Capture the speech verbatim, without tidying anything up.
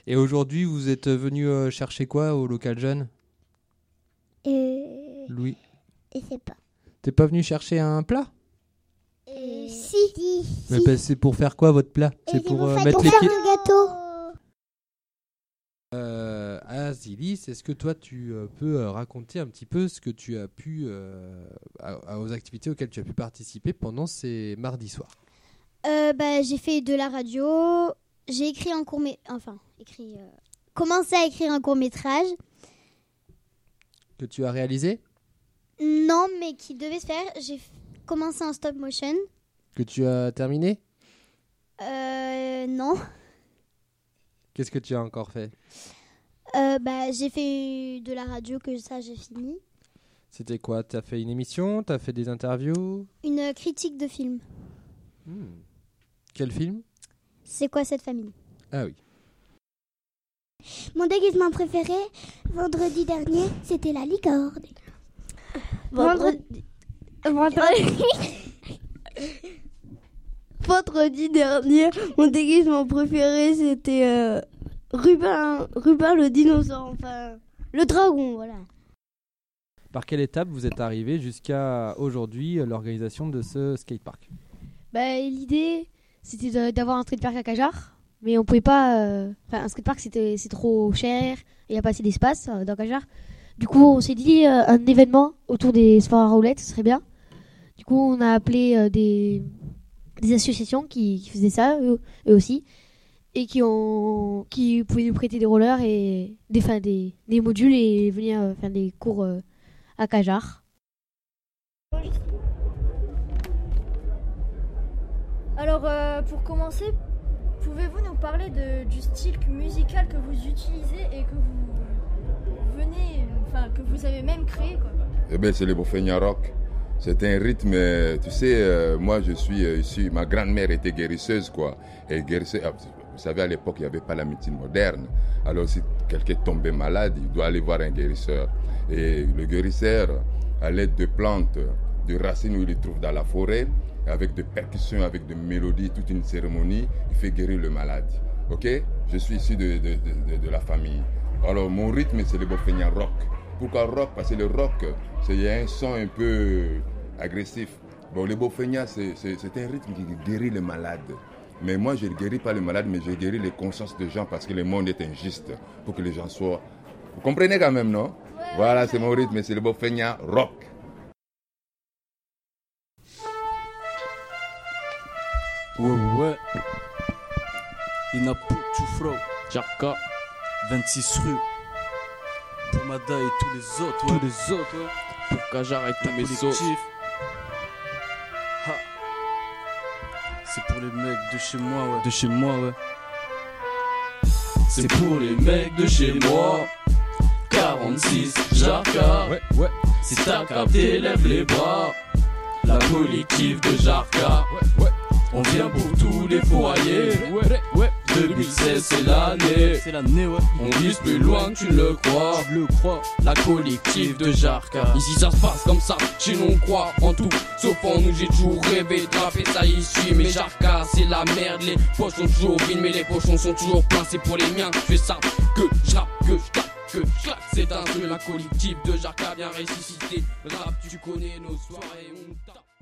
Et aujourd'hui, vous êtes venu euh, chercher quoi au local jeune ? Euh... Louis ? Je sais pas. T'es pas venu chercher un plat ? Euh... Si. si. Mais bah, c'est pour faire quoi votre plat ? Et C'est si pour vous euh, faites mettre pour les faire pieds. un gâteau. Euh, Azilis, est-ce que toi tu euh, peux euh, raconter un petit peu ce que tu as pu euh, à, à, aux activités auxquelles tu as pu participer pendant ces mardis soirs ? euh, bah, J'ai fait de la radio. J'ai écrit un court métrage. Enfin, écrit. Euh... commencé à écrire un court métrage. Que tu as réalisé ? Non, mais qui devait se faire. J'ai f... commencé en stop motion. Que tu as terminé ? Euh, non. Qu'est-ce que tu as encore fait ? euh, bah, J'ai fait de la radio, que ça j'ai fini. C'était quoi ? Tu as fait une émission ? Tu as fait des interviews ? Une critique de film. hmm. Quel film ? C'est quoi cette famille ? Ah oui. Mon déguisement préféré, vendredi dernier, c'était la licorne. Vendredi... Vendredi... Vendredi dernier, mon déguisement préféré, c'était euh, Rubin, Rubin le dinosaure, enfin, le dragon, voilà. Par quelle étape vous êtes arrivé jusqu'à aujourd'hui, l'organisation de ce skatepark ? Bah, l'idée, c'était de, d'avoir un skatepark à Cajar, mais on pouvait pas... Euh, enfin, un skatepark, c'était, c'est trop cher, il n'y a pas assez d'espace euh, dans Cajar. Du coup, on s'est dit, euh, un événement autour des sports à roulettes, ce serait bien. Du coup, on a appelé euh, des... des associations qui, qui faisaient ça, eux, eux aussi, et qui, ont, qui pouvaient nous prêter des rollers et des, fin, des, des modules et venir euh, faire des cours euh, à Cajar. Alors, euh, pour commencer, pouvez-vous nous parler de, du style musical que vous utilisez et que vous venez, enfin, que vous avez même créé, quoi ? Eh bien, c'est le Bofegna Rock. C'est un rythme, tu sais, euh, moi je suis euh, issu, ma grand-mère était guérisseuse, quoi. Et guérisseuse, vous savez, à l'époque, il n'y avait pas la médecine moderne. Alors, si quelqu'un tombait malade, il doit aller voir un guérisseur. Et le guérisseur, à l'aide de plantes, de racines où il les trouve dans la forêt, avec des percussions, avec des mélodies, toute une cérémonie, il fait guérir le malade. Ok ? Je suis issu de, de, de, de la famille. Alors, mon rythme, c'est le Bofegna Rock. Pourquoi rock ? Parce que le rock, il y a un son un peu agressif. Bon, le Bofegna, c'est, c'est, c'est un rythme qui guérit les malades. Mais moi, je ne guéris pas les malades, mais je guéris les consciences des gens parce que le monde est injuste. Pour que les gens soient... Vous comprenez quand même, non ? Ouais, voilà, ouais, c'est mon rythme, c'est le Bofegna rock. Ouais, ouais. Inapuchufro, Jarka, vingt-six rue. Pour Mada et tous les autres, ouais. Tous les autres, ouais. Pour Cajar et tous mes sauces. Ha. C'est pour les mecs de chez moi, ouais. De chez moi, ouais. C'est pour les mecs de chez moi. quarante-six, Jarka. Ouais, ouais. Si t'as capté, lève les bras. La collective de Jarka. Ouais, ouais. On vient pour tous les foyers. Ouais, ouais. deux mille seize c'est l'année. C'est l'année, ouais. On vise plus loin que tu le crois. Je le crois. La collective de Jarka. Ici ça se passe comme ça. Chez nous on croit en tout. Sauf en nous j'ai toujours rêvé de rapper ça ici. Mais Jarka c'est la merde. Les poches sont toujours vides mais les pochons sont toujours pleins. C'est pour les miens. Je fais ça que je rappe, que je tape, que je claque. C'est un truc. La collective de Jarka vient ressusciter. Rap tu connais nos soirées. On tape.